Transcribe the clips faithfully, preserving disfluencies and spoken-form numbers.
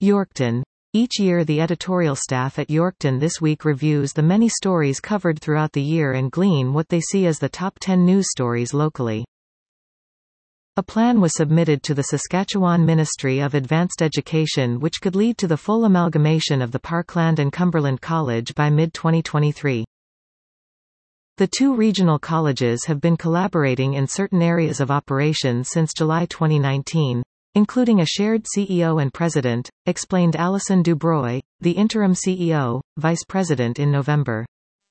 Yorkton. Each year the editorial staff at Yorkton This Week reviews the many stories covered throughout the year and glean what they see as the top ten news stories locally. A plan was submitted to the Saskatchewan Ministry of Advanced Education which could lead to the full amalgamation of the Parkland and Cumberland College by mid twenty twenty-three. The two regional colleges have been collaborating in certain areas of operation since July twenty nineteen, including a shared C E O and president, explained Alison Dubroy, the interim C E O, vice president in November.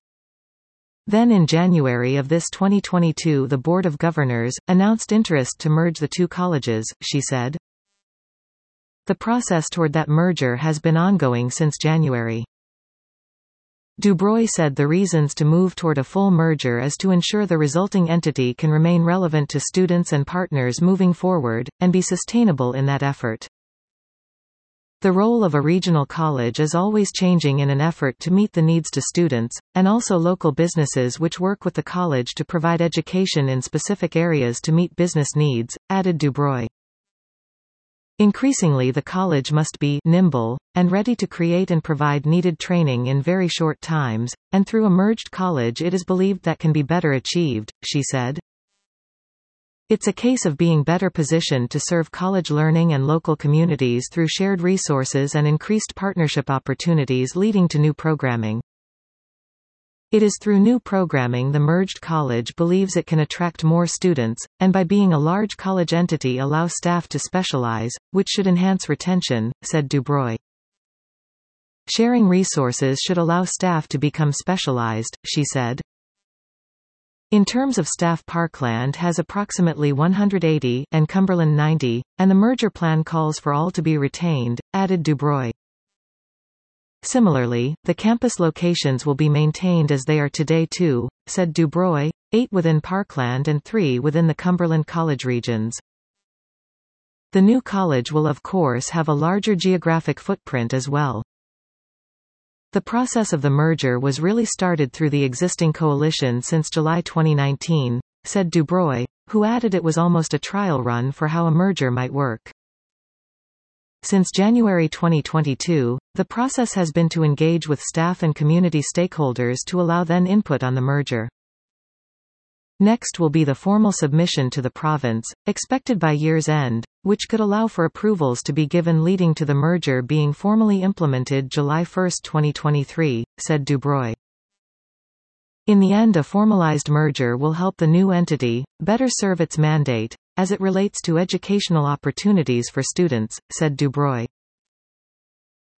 Then in January of this twenty twenty-two the Board of Governors announced interest to merge the two colleges, she said. The process toward that merger has been ongoing since January. Dubroy said the reasons to move toward a full merger is to ensure the resulting entity can remain relevant to students and partners moving forward, and be sustainable in that effort. The role of a regional college is always changing in an effort to meet the needs to students, and also local businesses which work with the college to provide education in specific areas to meet business needs, added Dubroy. Increasingly the college must be nimble, and ready to create and provide needed training in very short times, and through a merged college it is believed that can be better achieved, she said. It's a case of being better positioned to serve college learning and local communities through shared resources and increased partnership opportunities leading to new programming. It is through new programming the merged college believes it can attract more students, and by being a large college entity allow staff to specialize, which should enhance retention, said Dubroy. Sharing resources should allow staff to become specialized, she said. In terms of staff, Parkland has approximately one hundred eighty, and Cumberland ninety, and the merger plan calls for all to be retained, added Dubroy. Similarly, the campus locations will be maintained as they are today too, said Dubroy, eight within Parkland and three within the Cumberland College regions. The new college will of course have a larger geographic footprint as well. The process of the merger was really started through the existing coalition since July twenty nineteen, said Dubroy, who added it was almost a trial run for how a merger might work. Since January twenty twenty-two, the process has been to engage with staff and community stakeholders to allow then input on the merger. Next will be the formal submission to the province, expected by year's end, which could allow for approvals to be given leading to the merger being formally implemented July first twenty twenty-three, said Dubroy. In the end, a formalized merger will help the new entity better serve its mandate, as it relates to educational opportunities for students, said Dubroy.